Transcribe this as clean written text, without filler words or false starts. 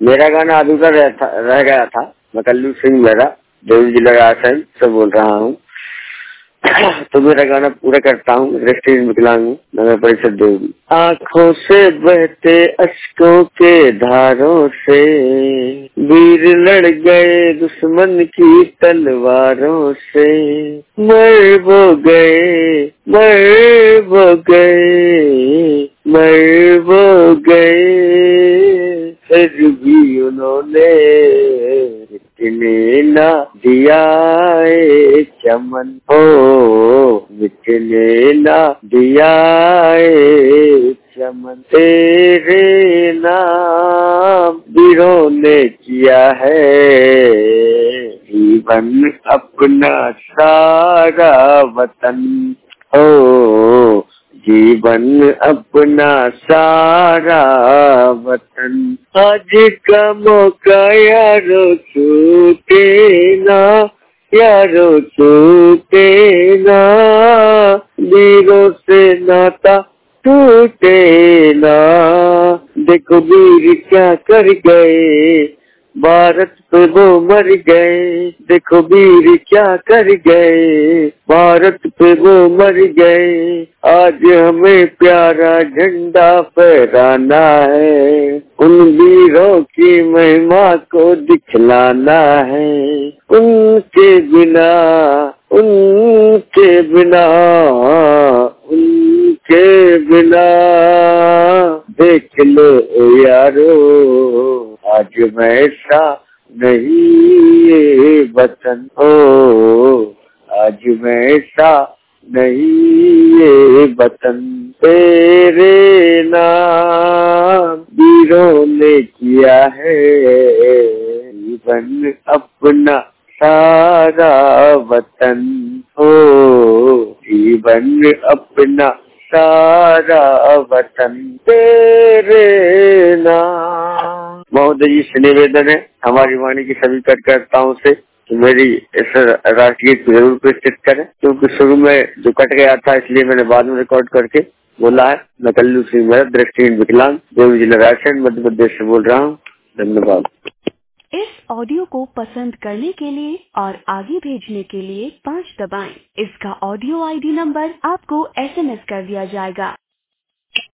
मेरा गाना अधूरा रह गया था। मैं कल्लू सिंह मेरा देव जिला रायसेन से बोल रहा हूँ। तो मेरा गाना पूरा करता हूँ। दृष्टिहीन विकलांग हूँ। नगर परिषद देवरी। आँखों से बहते अश्कों के धारों से वीर लड़ गए दुश्मन की तलवारों से। मर वो गए, मर वो गए, मर वो गए, फिर भी उन्होंने मिटने ना दिया ए चमन हो, मिटने ना दिया ए चमन। तेरे नाम वीरों ने किया है जीवन अपना सारा वतन हो, जीवन अपना सारा वतन। आज का मौका यारो छूटे ना, यारो छूटे ना, वीरों से नाता टूटे ना। देखो वीर क्या कर गए, भारत पे वो मर गए। देखो वीर क्या कर गए, भारत पे वो मर गए। आज हमें प्यारा झंडा फहराना है, उन वीरों की महिमा को दिखलाना है। उनके बिना, उनके बिना, उनके बिना देख लो यारो, आज वैसा नहीं ये वतन हो, आज वैसा नहीं ये वतन। तेरे नाम वीरों ने किया है जीवन अपना सारा वतन हो, जीवन अपना सारा वतन। तेरे नाम। महोदय जी से निवेदन है हमारी वाणी की सभी कार्यकर्ताओं से कि मेरी इस राष्ट्रीय गीत जरूर प्रस्तुत करें, क्योंकि शुरू में जो कट गया था इसलिए मैंने बाद में रिकॉर्ड करके बोला है। मैं कल्लू सिंह मेरा दृष्टिहीन विकलांग देव जिला रायसेन मध्य प्रदेश से बोल रहा हूँ। धन्यवाद। इस ऑडियो को पसंद करने के लिए और आगे भेजने के लिए 5 दबाएं। इसका ऑडियो ID नंबर आपको SMS कर दिया जाएगा।